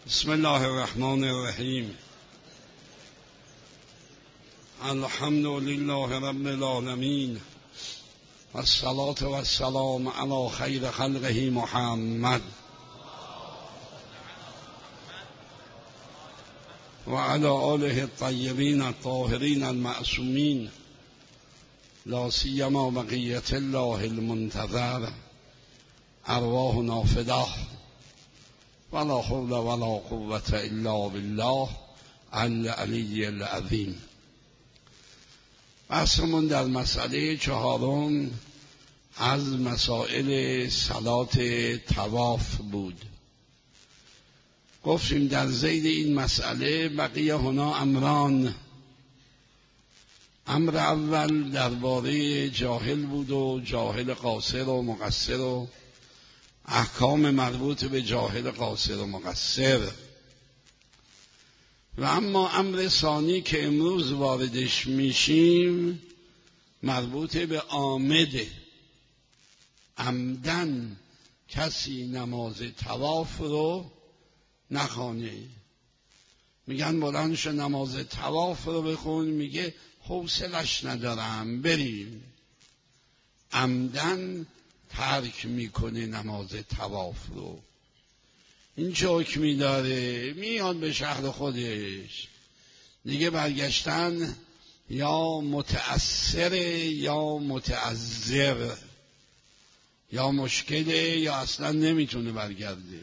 بسم الله الرحمن الرحیم. الحمد لله رب العالمین و الصلاة و السلام علی خیر خلقه محمد و علی آله الطیبین الطاهرین المعصومین، لا سیما بقیة الله المنتظر، ارواحنا فداه ولا حول ولا قوة الا بالله العلی العظیم. بحثمون در مسئله چهارم از مسائل صلات طواف بود. گفتیم در ذیل این مسئله بقیه هنا امران. امر اول درباره جاهل بود و جاهل قاصر و مقصر و احکام مربوط به جاهل قاصر و مقصر. و اما امر ثانی که امروز واردش میشیم مربوط به عامده. عمدن کسی نماز طواف رو نخوانه. میگن بلند شو نماز طواف رو بخون، میگه حوصلش ندارم بریم. عمدن ترک میکنه نماز طواف رو. این چه حکمی داره؟ میاد به شهر خودش دیگه برگشتن یا متأثر یا متعذر، یا مشکله یا اصلا نمیتونه برگرده.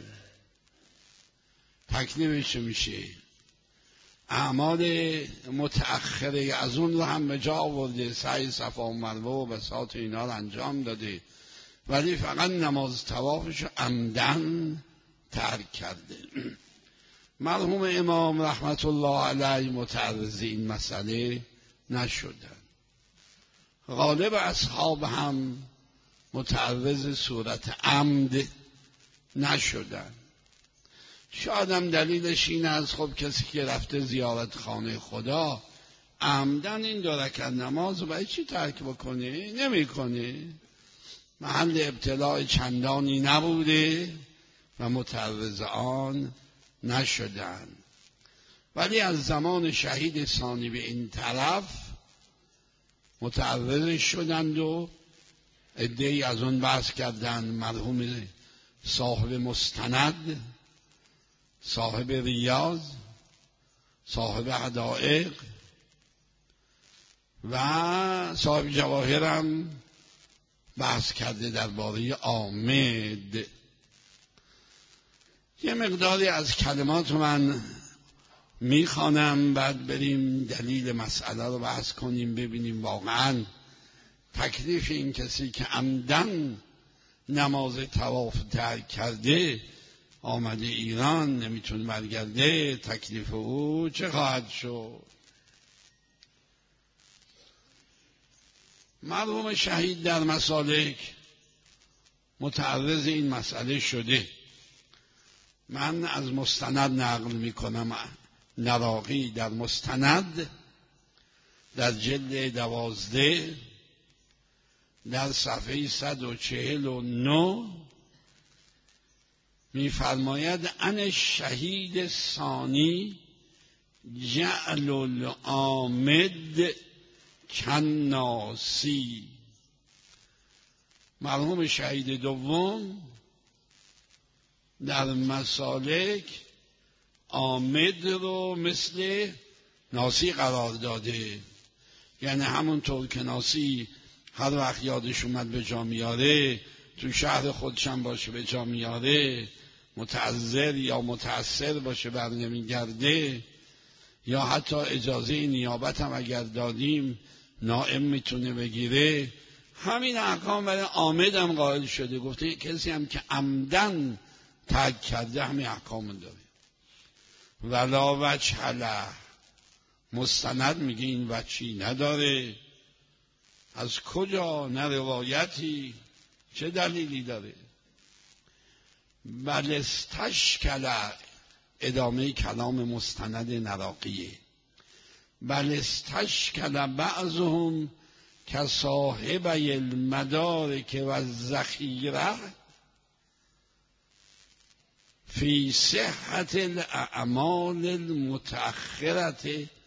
تکلیفش میشه اعمال متأخره از اون رو هم به جا آورده، سعی صفا و مروه و بساط اینا رو انجام داده، ولی فقط نماز طوافش عمدن ترک کرده. مرحوم امام رحمت الله علیه متعرض این مسئله نشدن. غالب اصحاب هم متعرض صورت عمد نشدن. شاید هم دلیلش این است خب کسی که رفته زیارت خانه خدا عمدن این 2 رکعت نماز رو برای چی ترک بکنه؟ نمیکنه. محل ابتلاع چندانی نبوده و متعرض آن نشدن. ولی از زمان شهید ثانی به این طرف متعرض شدند و عده‌ای از اون بحث کردند. مرحوم صاحب مستند، صاحب ریاض، صاحب حدائق و صاحب جواهر هم بحث کرده درباره عامد. یه مقداری از کلمات من میخوانم، بعد بریم دلیل مسئله رو بحث کنیم، ببینیم واقعا تکلیف این کسی که عمدن نماز طواف ترک کرده آمده ایران نمیتونه برگرده، تکلیف او چه خواهد شد. مرحوم شهید در مسالک متعرض این مسئله شده. من از مستند نقل میکنم. نراقی در مستند در جلد 12 در صفحه 149 میفرماید ان شهید ثانی جعل العامد کناسی. مرحوم شهید دوم در مسالک عامد رو مثل ناسی قرار داده. یعنی همونطور که ناسی هر وقت یادش اومد به جا میاره، تو شهر خودشم باشه به جا میاره، متعذر یا متأثر باشه بر نمیگرده، یا حتی اجازه نیابت هم اگر دادیم نائم میتونه بگیره. همین احکام برای عامد هم قائل شده. گفته کسی هم که عمدن ترک کرده همین احکام داره. ولا وجه له. مستند میگه این وجهی نداره. از کجا؟ نه روایتی، چه دلیلی داره؟ بل استشکل، ادامه کلام مستند نراقیه، بل استشکل بعضهم که صاحبی المدارک و الذخیره فی صحت الاعمال المتأخرت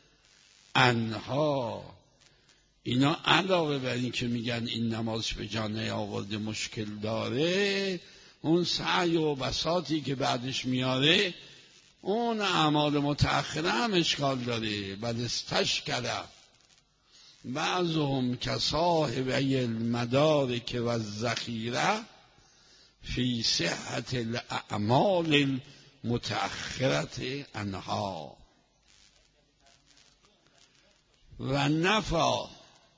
عنها. اینا علاوه بر این که میگن این نماز به جا نیاورده مشکل داره، اون سعی و بساطی که بعدش میاره اون اعمال متأخره هم اشکال داره. بل استشکل بعضهم کصاحبی المدارک و الذخیره فی صحت الاعمال المتأخرة عنها. و نفع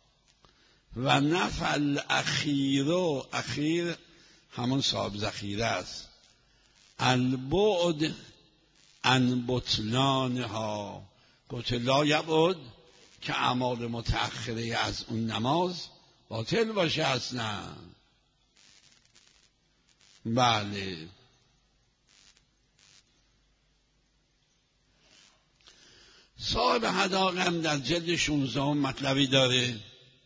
الاخیر، اخیر همون صاحب ذخیره است، البعد عن بطلانها. گفت لا یبعد که اعمال متأخره از اون نماز باطل باشه اصلا. بله. صاحب حدائق هم در جلد 16 مطلبی داره،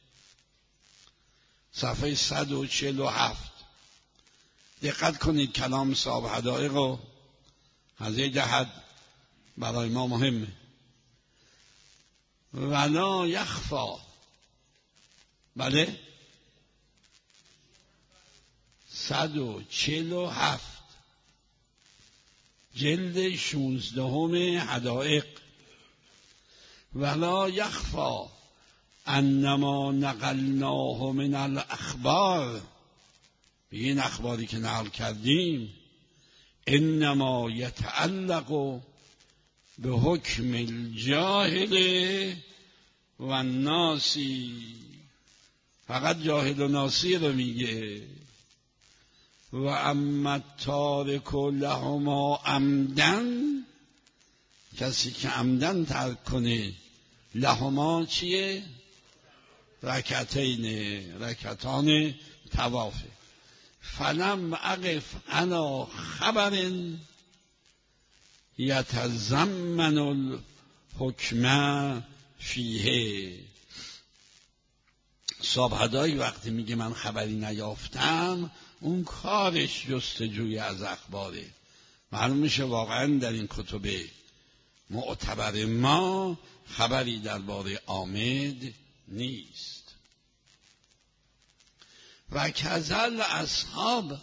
صفحه 147. دقت کنید کلام صاحب حدائق رو، هذه جهت برای ما مهمه. ولا یخفا، بله 147 جلد 16 حدائق. ولا یخفا انما نقلناه من الاخبار، این اخباری که نقل کردیم انما یتعلق به حکم الجاهل و الناسی، فقط جاهل و ناسی رو میگه. و اما تارک لهما عمدن، کسی که عمدن ترک کنه، لهما چیه؟ رکعتان طوافه. فلم اقف انا خبر یتضمن الحکم فیه. صاحب حدائق وقتی میگه من خبری نیافتم، اون کارش جستجوی از اخباره. معلوم میشه واقعا در این کتب معتبر ما خبری درباره آمد نیست. و کذل اصحاب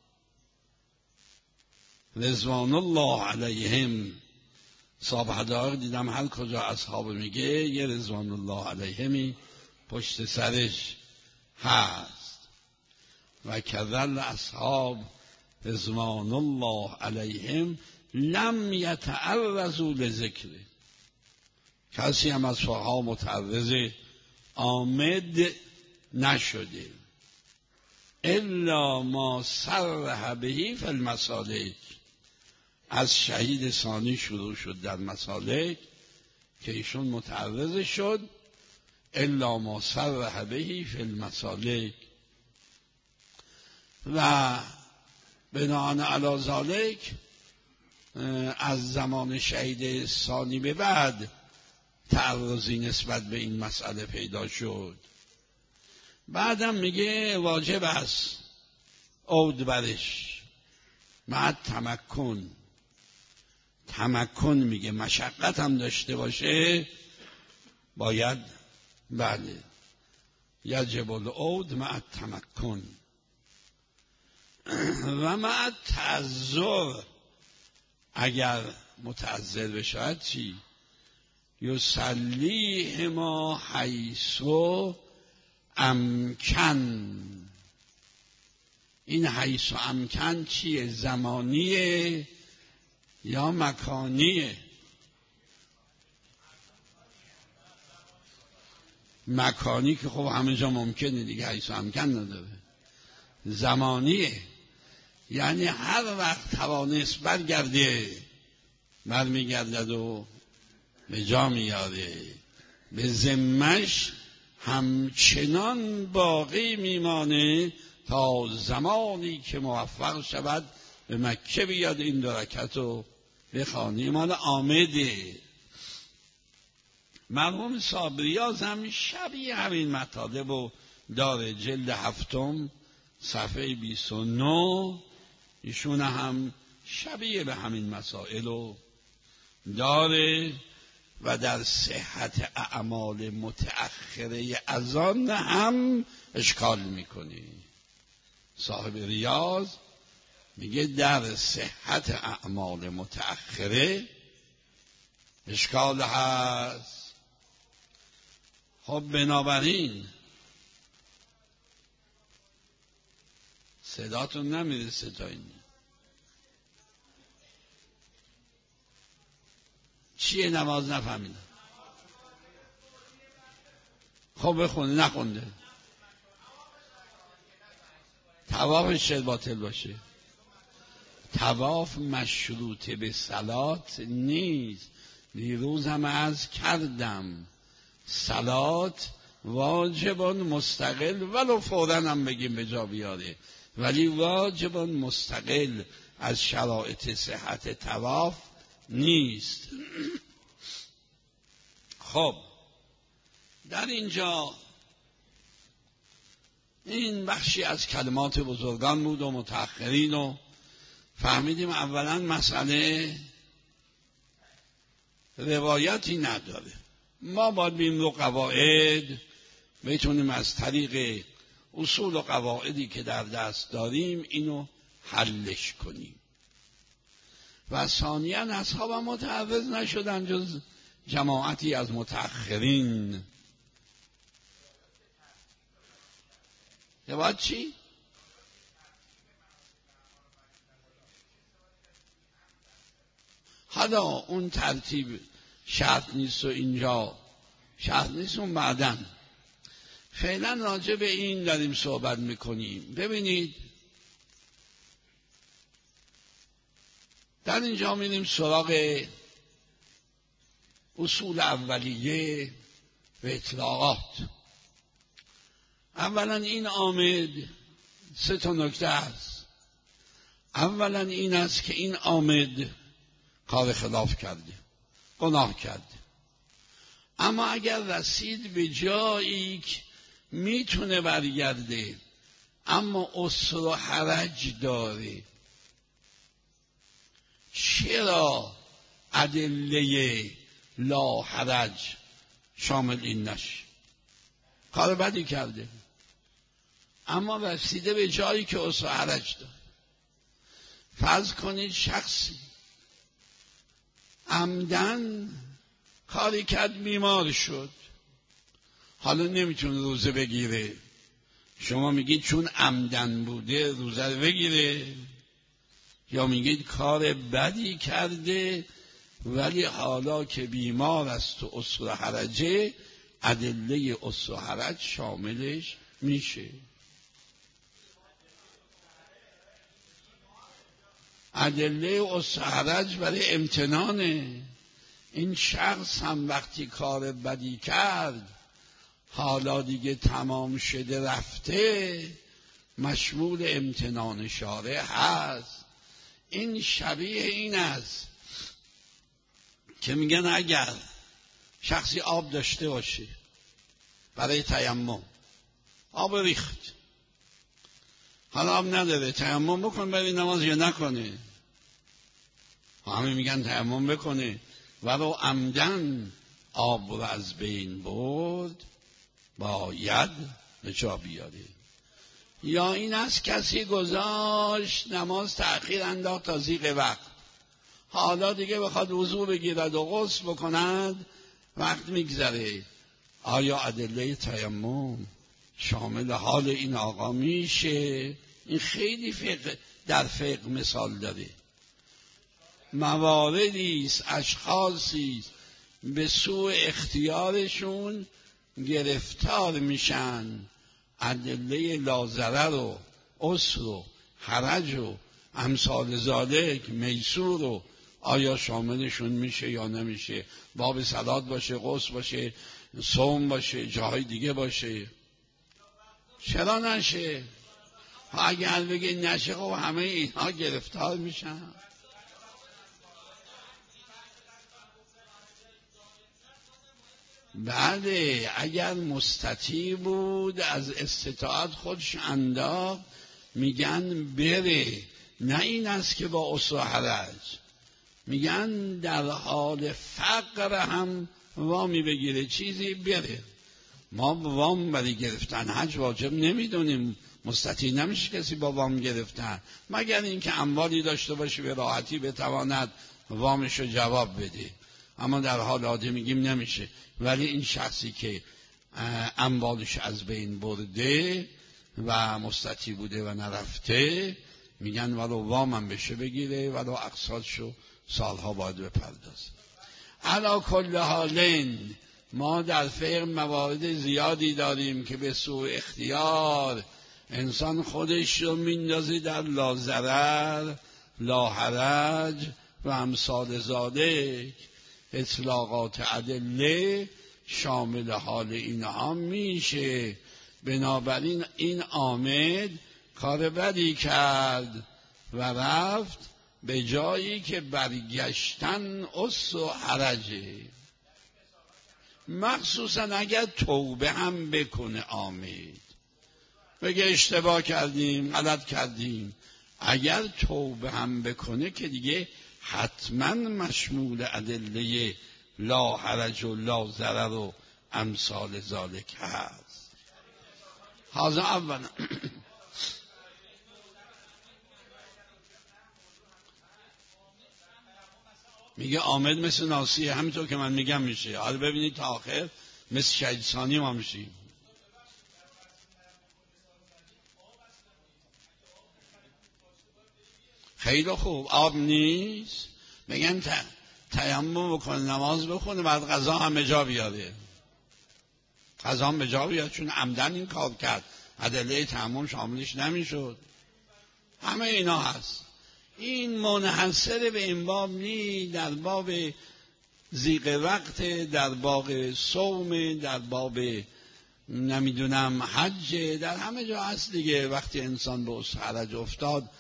رضوان الله علیهم. صاحب حدائق دیدم هر کجا اصحاب میگه یه رضوان الله علیهمی پشت سرش هست. و کذل اصحاب رضوان الله علیهم لم یتعرضوا لذکره. کسی هم از فقها متعرض آمد نشده. الا ما صرح بهی فی المسالک. از شهید ثانی شروع شد در مسالک که ایشون متعرض شد. الا ما صرح بهی فی المسالک. و بناء علی ذلک از زمان شهید ثانی به بعد تعرضی نسبت به این مسئله پیدا شد. بعدم میگه واجب است عود برش مع تمکن میگه مشقت هم داشته باشه باید، بله یجب العود مع التمکن. و مع تعذر، اگر متعذر بشود چی؟ یصلیهما حیث امکن. این حیث امکن چیه؟ زمانیه یا مکانیه؟ مکانی که خب همه جا ممکنه دیگه، حیث امکن نداره. زمانیه یعنی هر وقت توانست برمیگردد و به جا میاره. به ذمش همچنان باقی میمانه تا زمانی که موفق شود به مکه بیاد این 2 رکعت رو بخوانه. مال آمده. مرحوم صابریاز هم شبیه همین مطالب رو داره، جلد 7 صفحه 29. ایشون هم شبیه به همین مسائل رو داره و در صحت اعمال متأخره از آن هم اشکال میکنه. صاحب ریاض میگه در صحت اعمال متأخره اشکال هست. خب بنابراین صداتون نمیرسه تا این چیه؟ نماز نفهمیدم. خب بخونه. نخونده. طوافش چه باطل باشه؟ طواف مشروط به صلات نیست. دیروز هم عرض کردم صلات واجبان مستقل، ولو فوراً هم بگیم به جا بیاره، ولی واجبان مستقل از شرایط صحت طواف نیست. خب در اینجا این بخشی از کلمات بزرگان بود و متأخرین و فهمیدیم اولا مسئله روایتی نداره. ما باید بیم رو قواعد بتونیم از طریق اصول و قواعدی که در دست داریم اینو حلش کنیم. و ثانیاً اصحاب متعرض نشدن جز جماعتی از متأخرین. یه باید چی؟ حالا اون ترتیب شرط نیست و اینجا شرط نیست، اون بعدن. فعلا راجع به این داریم صحبت میکنیم. ببینید در اینجا میریم سراغ اصول اولیه و اطلاقات. اولا این عامد 3 نکته است. اولا این است که این عامد کار خلاف کرده، گناه کرده، اما اگر رسید به جایی که میتونه برگرده اما عسر و حرج داره، چرا ادله لا حرج شامل این نشه؟ کار بدی کرده اما رسیده به جایی که عسر و حرج داره. فرض کنید شخصی عمدن کاری کرد، بیمار شد، حالا نمیتونه روزه بگیره. شما میگید چون عمدن بوده روزه رو بگیره، یا میگید کار بدی کرده ولی حالا که بیمار است و عسر و حرجه، ادله عسر و حرج شاملش میشه. ادله عسر و حرج برای امتنانه. این شخص هم وقتی کار بدی کرد حالا دیگه تمام شده رفته، مشمول امتنان شارع هست. این شبیه این است که میگن اگر شخصی آب داشته باشه برای تیمم، آب ریخت، حالا آب نداره، تیمم بکن برای نماز یا نکنه؟ همه میگن تیمم بکنه، ولو عمدن آب رو از بین برد باید به جا بیاره. یا این است کسی گذاشت نماز تأخیر انداخت تا ضیق وقت، حالا دیگه بخواد وضو بگیرد و غسل بکند، وقت میگذره، آیا ادله تیمم شامل حال این آقا میشه؟ این خیلی در فقه مثال داره. مواردی است، اشخاصی است به سوء اختیارشون گرفتار میشن، ادله لازره و عسر و حرج و امثال ذالک میسور و آیا شاملشون میشه یا نمیشه؟ باب صلات باشه، غسل باشه، صوم باشه، جاهای دیگه باشه، چرا نشه؟ اگر بگه نشه خب همه اینها گرفتار میشن. بله اگر مستطیع بود از استطاعت خودش انداخت، میگن بره نه این است که با اسر و حرج. میگن در حال فقر هم وامی بگیره چیزی بره. ما وام برای گرفتن حج واجب نمیدونیم، مستطیع نمیشه کسی با وام گرفتن، مگر اینکه اموالی داشته باشه به راحتی بتواند وامشو جواب بده. اما در حال عادی میگیم نمیشه. ولی این شخصی که اموالش از بین برده و مستطیع بوده و نرفته، میگن ولو وامم بشه بگیره، ولو اقساطشو سالها باید بپردازه. علی کل حالین ما در فقه موارد زیادی داریم که به سوء اختیار انسان خودش رو میندازه در لا ضرر لا حرج و امثال ذالک. اطلاقات ادله شامل حال اینها میشه. بنابراین این عامد کار بدی کرد و رفت به جایی که برگشتن اس و حرجه. مخصوصا اگر توبه هم بکنه عامد، بگه اشتباه کردیم غلط کردیم، اگر توبه هم بکنه که دیگه حتما مشمول ادله لا حرج و لا ضرر و امثال ذالک هست. هذا اولا. میگه عامد مثل ناسیه، همینطور که من میگم میشه. حالا ببینید تا آخر مثل شهید ثانی ما میشیم. خیلی خوب. آب نیست میگن تیمم بکنه نماز بخونه بعد قضا هم به جا بیاره. قضا هم به جا بیاره چون عمدن این کار کرد، ادله تیمم شاملش نمیشد. همه اینا هست. این منحصر به این باب نی، در باب ضیق وقت، در باب صوم، در باب نمیدونم حج، در همه جا هست دیگه. وقتی انسان به اس حرج افتاد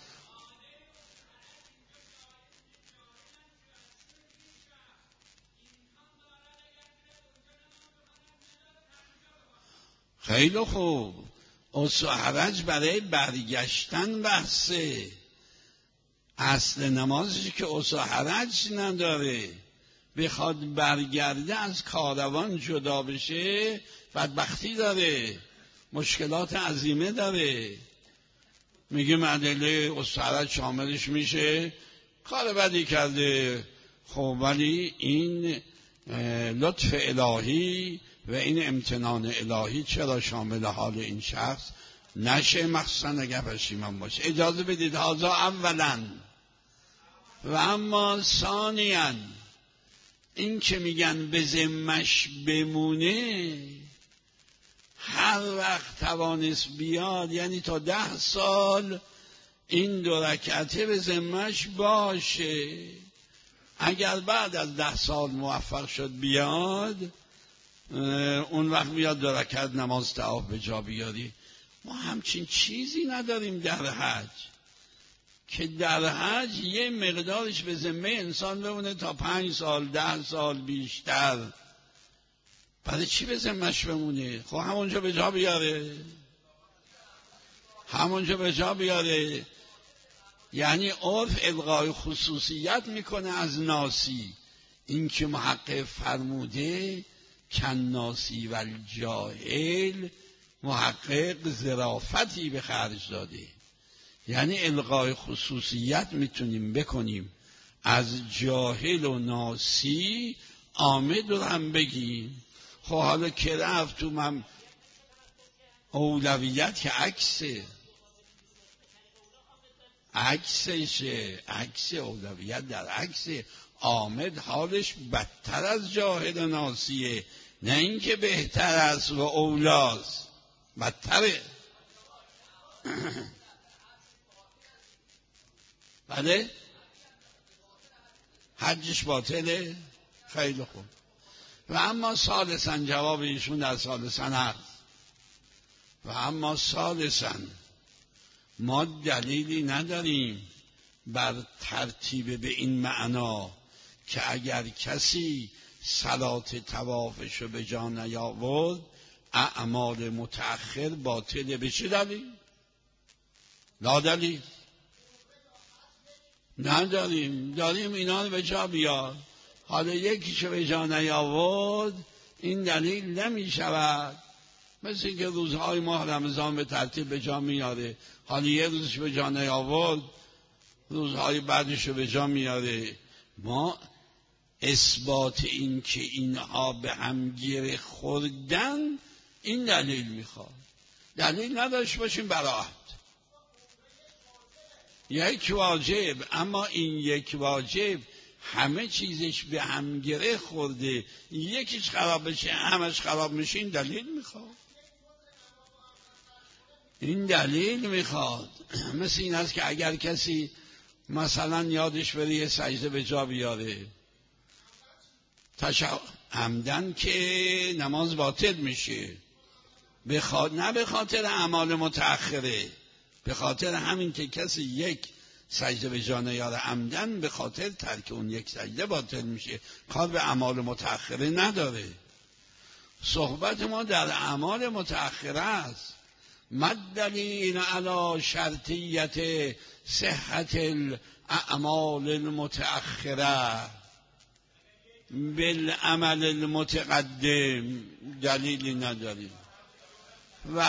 خیلی خوب. اس حرج برای برگشتن بحثه. اصل نمازش که اس حرج نداره، بخواد برگرده از کاروان جدا بشه بدبختی داره، مشکلات عظیمه داره. میگه ادله اس حرج شاملش میشه، کار بدی کرده. خب ولی این لطف الهی و این امتنان الهی چرا شامل حال این شخص نشه، مخصوصا اگر پشیمان باشه؟ اجازه بدید هذا اولا. و اما ثانیاً این که میگن به ذمش بمونه، هر وقت توانست بیاد، یعنی تا 10 سال این 2 رکعته به ذمش باشه. اگر بعد از 10 سال موفق شد بیاد، اون وقت بیاد 2 رکعت نماز طواف به جا بیاری. ما همچین چیزی نداریم در حج، که در حج یه مقدارش به ذمه انسان بمونه تا 5 سال 10 سال بیشتر. برای چی به ذمهش بمونه؟ خب همونجا به جا بیاره، همونجا به جا بیاره. یعنی عرف الغای خصوصیت میکنه از ناسی. این که محقق فرموده کناسی و الجاهل، محقق ظرافتی به خرج داده. یعنی الغای خصوصیت میتونیم بکنیم از جاهل و ناسی، عامد رو هم بگیم. خب حالا که رفت تو من اولویت که عکسشه، عکس اولویت در عکس. عامد حالش بدتر از جاهل و ناسیه، نه اینکه بهتر است و اولاست، بدتره. بله حجش باطله. خیلی خوب. و اما ثالثاً، جواب ایشون در ثالثاً هست. و اما ثالثاً ما دلیلی نداریم بر ترتیب به این معنا که اگر کسی صلات طوافشو به جا نیاورد اعمال متأخر باطله. به چه دلیل؟ لا دلیل. نداریم، داریم اینا رو به جا بیار. حالا یکیشو به جا نیاورد این دلیل نمی شود. مثل اینکه روزهای ماه رمضان به ترتیب به جا میاره، حالا یه روزش به جا نیاورد روزهای بعدش رو به جا میاره. ما اثبات این که اینها به هم گره خوردن این دلیل میخواد. دلیل نداشت باشیم براحت یک واجب، اما این یک واجب همه چیزش به هم گره خورده، یکیش خراب بشه همش خراب میشه. این دلیل میخواد، این دلیل میخواد. مثل این است که اگر کسی مثلا یادش بره یه سجده به جا بیاره عمدن که نماز باطل میشه، نه به خاطر اعمال متأخره، به خاطر همین که کسی یک سجده به جا نیاره عمدن، به خاطر ترک اون یک سجده باطل میشه، کار به اعمال متأخره نداره. صحبت ما در اعمال متأخره است. مدلیل علی شرطیت صحت الاعمال المتأخره بالعمل المتقدم، دلیلی نداریم. و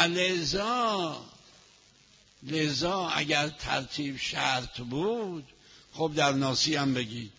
لذا اگر ترتیب شرط بود، خب در ناسی هم بگید،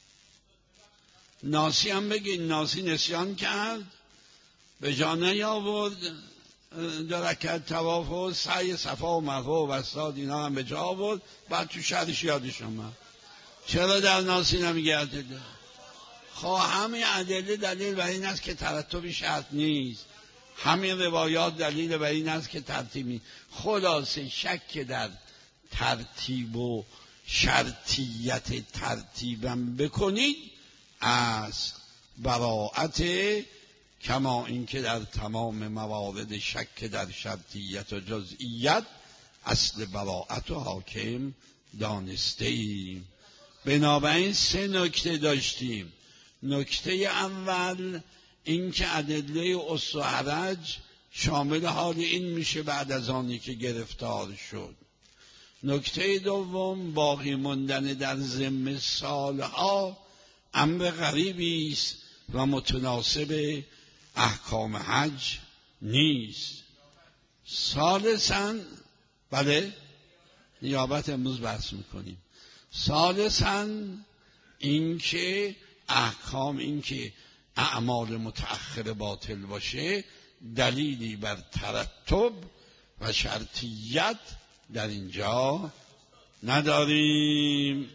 ناسی نسیان کرد به جا نیاورد، 2 رکعت طواف و سعی صفا و مروه و وسط اینا هم به جا آورد، بعد تو شهرش یادش اومد. چرا در ناسی نمیگرده؟ خب همین ادله دلیل بر این است که ترتیب شرط نیست، همین روایات دلیل بر این است که ترتیبی. خلاصه شک در ترتیب و شرطیت ترتیبم بکنید از براءت، کما اینکه در تمام موارد شک در شرطیت و جزئیت اصل براءت و حاکم دانسته ایم. بنابراین 3 نکته داشتیم. نکته اول این که ادله اصل و حرج شامل حال این میشه بعد از آنی که گرفتار شد. نکته دوم باقی ماندن در ذمه سالها امر غریبی است و متناسب احکام حج نیست. ثالثاً بله نیابت امروز بحث میکنیم. ثالثاً این که احکام این که اعمال متأخر باطل باشه دلیلی بر ترتب و شرطیت در اینجا نداریم.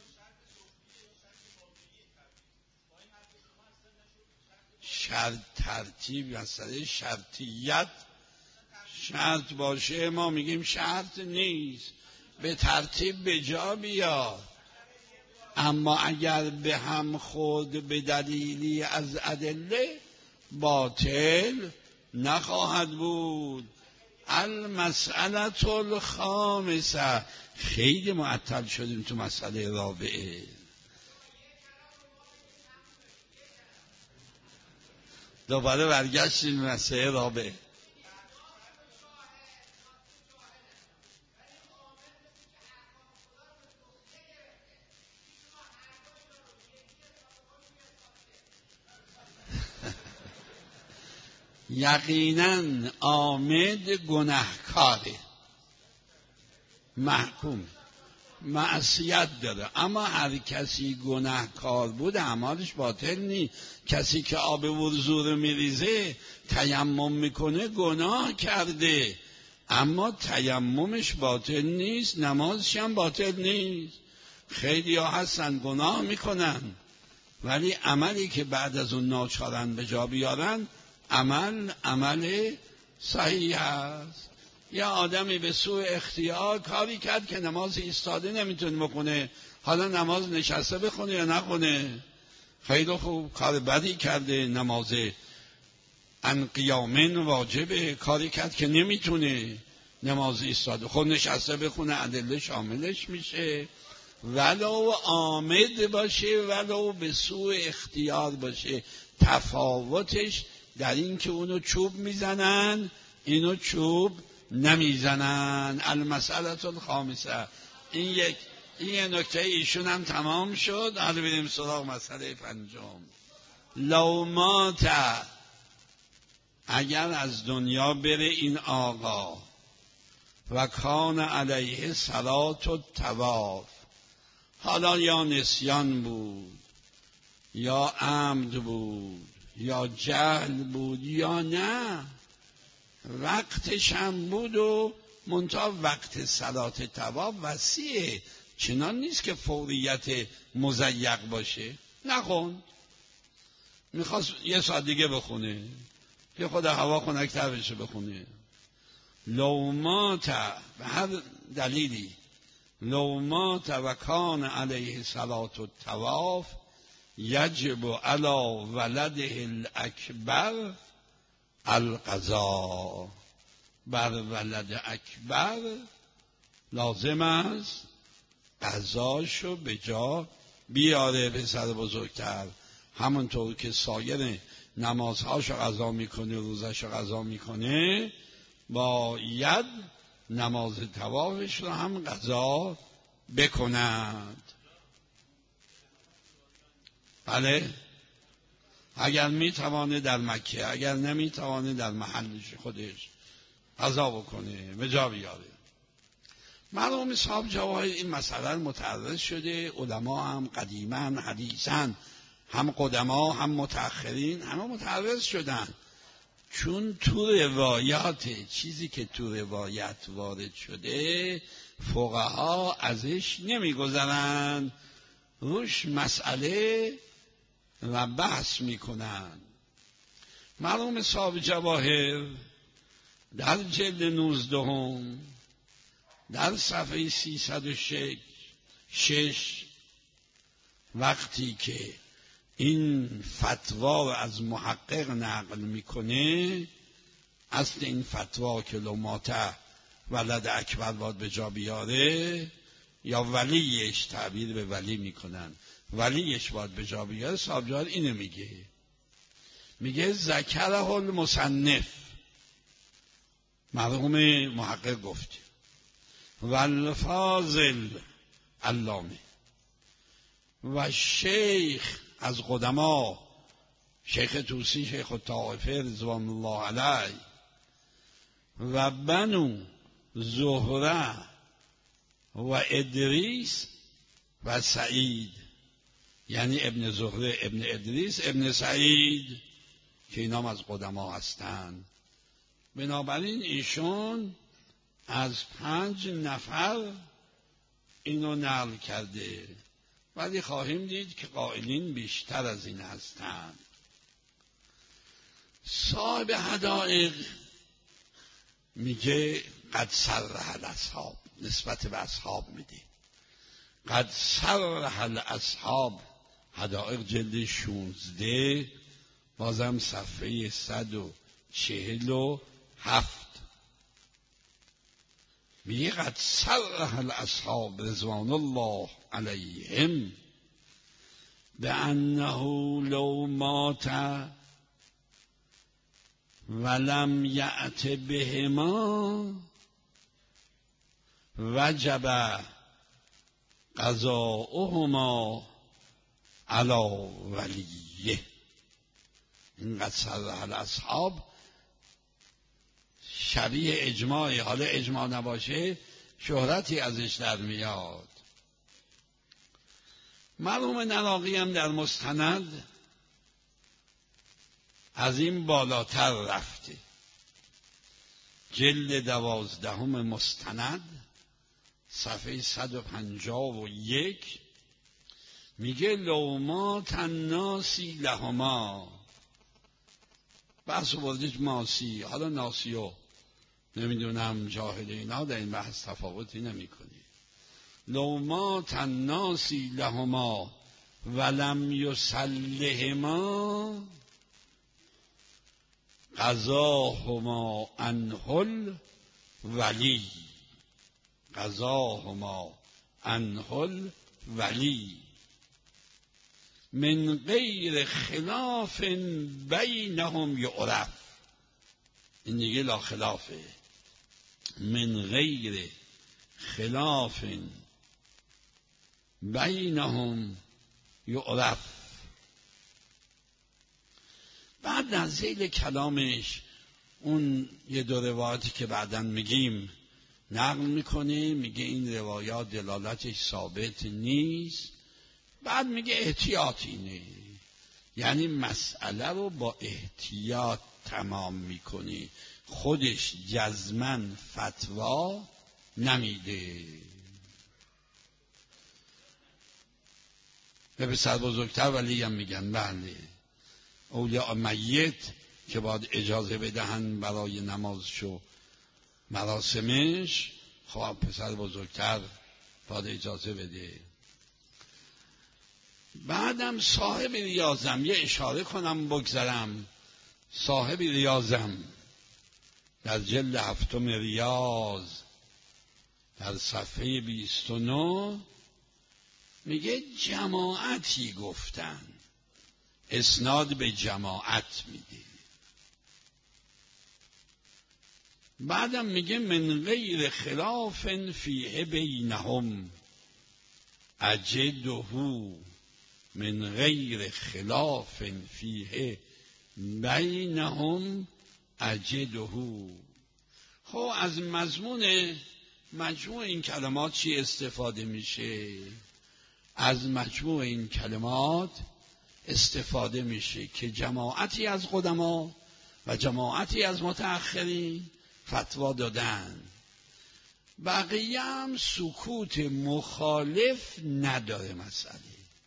شرط ترتیب مسئله شرطیت شرط باشه ما میگیم شرط نیست، به ترتیب به جا بیاد. اما اگر به هم خود به دلیلی از ادله باطل نخواهد بود. المسئله الخامسه، خیلی معطل شدیم تو مسئله رابعه. دوباره برگشتیم مسئله رابعه. یقینا عامد گناهکاره، محکوم معصیت داره، اما هر کسی گناهکار بود اعمالش باطل نیست. کسی که آب وضو رو میریزه تیمم میکنه گناه کرده، اما تیممش باطل نیست، نمازش هم باطل نیست. خیلی ها هستن گناه میکنن ولی عملی که بعد از اون ناچارن به جا بیارن عمل صحیح است. یا آدمی به سوء اختیار کاری کرد که نماز ایستاده نمیتونه بکنه، حالا نماز نشسته بخونه یا نخونه. خیلی خوب کار بدی کرده، نماز ان قیامن واجبه، کاری کرد که نمیتونه نماز ایستاده، خود نشسته بخونه، ادله شاملش میشه. ولو عامد باشه ولو به سوء اختیار باشه، تفاوتش در این که اونو چوب میزنن اینو چوب نمیزنن. المسئله الخامسه، این این نکته ایشون هم تمام شد. حالا بریم سراغ مسئله پنجم. لو مات، اگر از دنیا بره این آقا، و کان علیه صلات و طواف، حالا یا نسیان بود یا عمد بود یا جهل بود یا نه وقتش هم بود و منتها وقت صلات طواف وسیعه، چنان نیست که فوریت مضیق باشه. نخوند، میخواست یه ساعت دیگه بخونه که خود هوا خنک‌تر بشه بخونه. لو مات، به هر دلیلی، لو مات و کان علیه صلات و طواف یجب علی ولده الاکبر القضا، بر ولد اکبر لازم است قضاشو به جا بیاره. پسر بزرگتر همونطور که سایر نمازهاشو قضا میکنه، روزشو قضا میکنه، باید نماز طوافش رو هم قضا بکند. بله، اگر میتوانه در مکه، اگر نمیتوانه در محلش خودش قضا بکنه، به جا بیاره. مرحوم صاحب جواهر این مسئله متعرض شده، علما هم قدیما حدیثا، هم قدما هم متأخرین، همه متعرض شدن. چون تو روایات، چیزی که تو روایت وارد شده، فقها ازش نمیگذرن، روش مسئله و بحث میکنن. مرحوم صاحب جواهر در جلد 19 در صفحه 306 وقتی که این فتوا از محقق نقل میکنه، اصل این فتوا که لوماته ولد اکبر باید به جا بیاره، یا ولیش، تعبیر به ولی میکنن، ولیش باید به جا بیاره، صاحب جواهر اینو میگه ذکره المصنف، مرحوم محقق گفت، والفاضل علامه و شیخ از قدما، شیخ توسی، شیخ الطائفه رضوان الله علیه، و بنو زهره و ادریس و سعید، یعنی ابن زهره، ابن ادریس، ابن سعید، که اینام از قدما هستند. بنابراین ایشون از 5 نفر اینو نقل کرده، ولی خواهیم دید که قائلین بیشتر از این هستند. صاحب حدائق میگه قد صرح الاصحاب، نسبت به اصحاب میده، قد صرح الاصحاب، حدائق جلد 16 بازم صفحه 147 میگه قد صرح الاصحاب رضوان الله علیهم بانه لو مات ولم یأت بهما وجب قضاؤهما علی ولیه. این قد صرح الاصحاب شبیه اجماعی، حالا اجماع نباشه شهرتی ازش در میاد. مرحوم نراقی هم در مستند از این بالاتر رفته، جلد 12 مستند صفحه 151 میگه لو مات الناسی لهما، بحث وردش ماسی، حالا ناسی و نمیدونم جاهل، اینا در این بحث تفاوتی نمی کنی. لو مات الناسی لهما ولم یصلهما قضاهما عنه الولی، قضاهما عنه الولی من غیر خلاف بینهم یعرف. این دیگه لا خلافه، من غیر خلاف بینهم یعرف. بعد در ذیل کلامش اون یه دو روایاتی که بعداً میگیم نقل میکنه، میگه این روایات دلالتش ثابت نیست. بعد میگه احتیاط اینه، یعنی مسئله رو با احتیاط تمام میکنه، خودش جزماً فتوا نمیده. به پسر بزرگتر ولی هم میگن بله اولیاء میت که باید اجازه بدهن برای نمازش و مراسمش، خب پسر بزرگتر باید اجازه بده. بعدم صاحب ریاضم، یه اشاره کنم بگذرم، صاحب ریاضم در جلد 7 ریاض در صفحه 29 میگه جماعتی گفتن، اسناد به جماعت میده. بعدم میگه من غیر خلاف فیه بینهم اجده، من غیر خلاف فیه بینهم اجده. خب از مضمون مجموع این کلمات چی استفاده میشه؟ از مجموع این کلمات استفاده میشه که جماعتی از قدما و جماعتی از متأخرین فتوا دادن، بقیه هم سکوت مخالف نداره مسئله.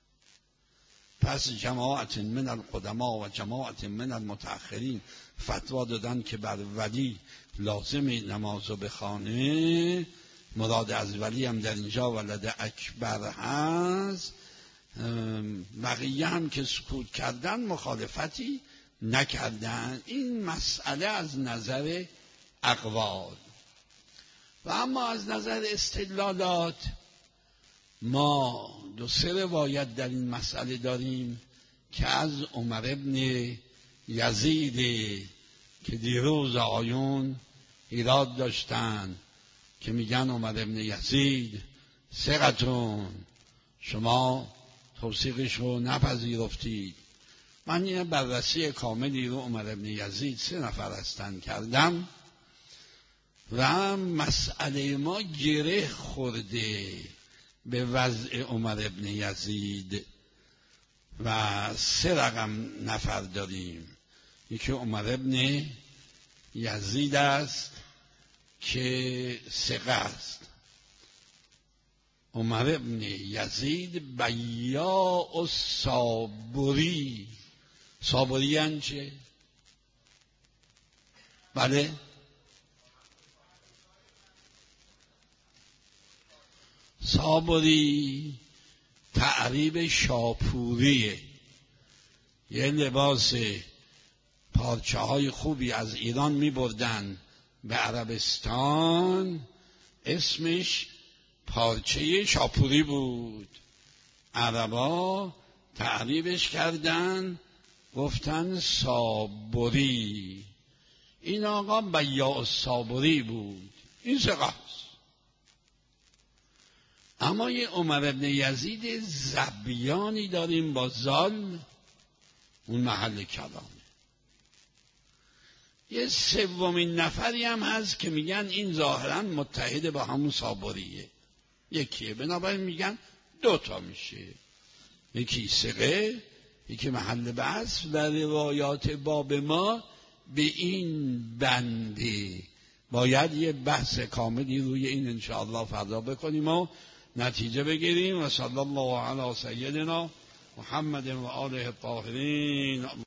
پس جماعت من القدما و جماعت من المتأخرین فتوا دادن که بر ولی لازم نمازو بخوانه. مراد از ولی هم در اینجا ولد اکبر هست. بقیه هم که سکوت کردن مخالفتی نکردن. این مسئله از نظر اقوال. و اما از نظر استدلالات ما 2-3 روایت در این مسئله داریم که از عمر ابن یزید که دیروز آیون ایراد داشتن که میگن عمر ابن یزید ثقتون، شما توثیقش رو نپذیرفتید. من یه بررسی کاملی رو عمر ابن یزید 3 نفر هستن کردم و مسئله ما گره خورده به وضع عمر ابن یزید و 3 رقم نفر داریم. یکی عمر ابن یزید است که ثقه است، عمر ابن یزید بیاع الصابری. صابری ان چه؟ بله صابری تعریب شاپوریه، یه لباس پارچه های خوبی از ایران می بردن به عربستان، اسمش پارچه شاپوری بود. عربا تعریبش کردن گفتن صابری. این آقا بیاع صابری بود، این ثقه است. اما یه عمر ابن یزید زبیانی داریم با زال، اون محل کلامه. یه 3 نفری هم هست که میگن این ظاهرا متحد با همون صابریه، یکیه، بنابراین میگن 2 تا میشه، یکی ثقه یکی محل بحث. و روایات باب ما به این بنده باید یه بحث کاملی روی این انشاءالله فردا بکنیم و نتیجه بگیریم. و صلی الله علی سیدنا محمد و آله الطاهرین.